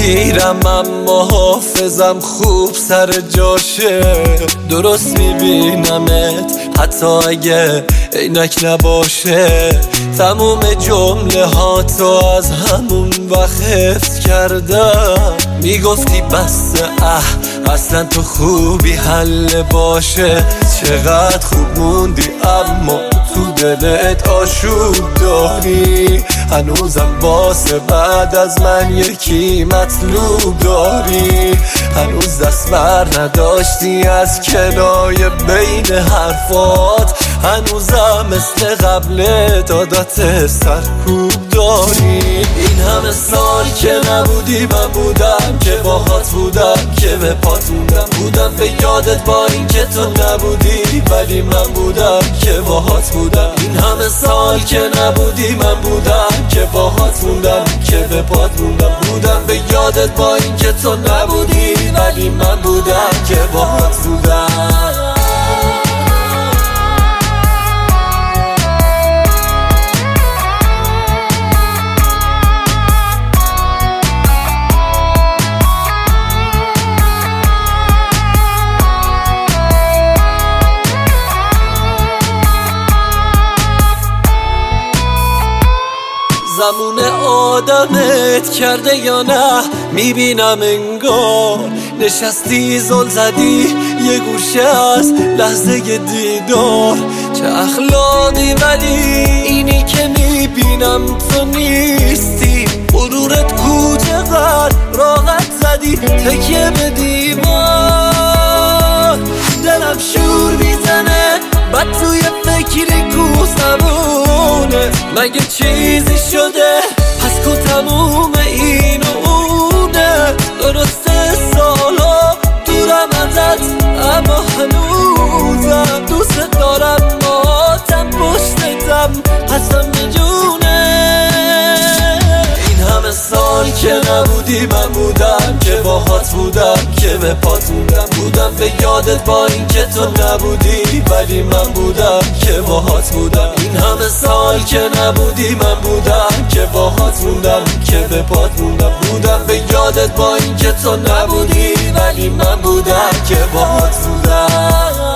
پیرم اما حافظم خوب سر جاشه. درست میبینمت حتی اگه عینک نباشه. تموم جمله ها تو از همون وقت حفظ کردم. میگفتی بس اصلا تو خوبی حل باشه. چقدر خوب موندی اما تو دلت آشوب داری. هنوزم واسه بعد از من یکی مطلوب داری. هنوز دست بر نداشتی از کنای بین حرفات. هنوزم مثل قبل عادت سرکوب داری. این همه سال که نبودی من بودم که باهات بودم که به پات بودم به یادت با این که تو نبودی ولی من بودم که باهات بودم. این همه سال که نبودی من بودم که باهات بودم که به پات بودم به یادت با این که تو نبودی ولی من بودم که باهات بودم. زمون آدمت کرده یا نه میبینم انگار. نشستی زل زدی یه گوشه از لحظه دیدار. چه اخلاقی ولی اینی که میبینم تو نیستی. غرورت کو چقدر راحت زدی تکیه به دیوار. دلم شور میزنه بعد توی فکری کوسمونه. مگه چیزی شده پس کو تموم این و اونه. درسته سالا دورم ازت اما هنوزم دوست دارم. ماتم پشتتم قسم میجونه. این همه سال که نبودی من بودم که باهات بودم که به پات بودم به یادت با این که تو نبودی ولی من بودم که باهات بودم. این همه سال که نبودی من بودم که باهات بودم که به پات بودم به یادت با این که تو نبودی ولی من بودم که باهات بودم.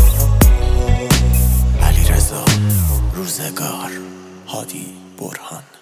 روزگار هادی برهان.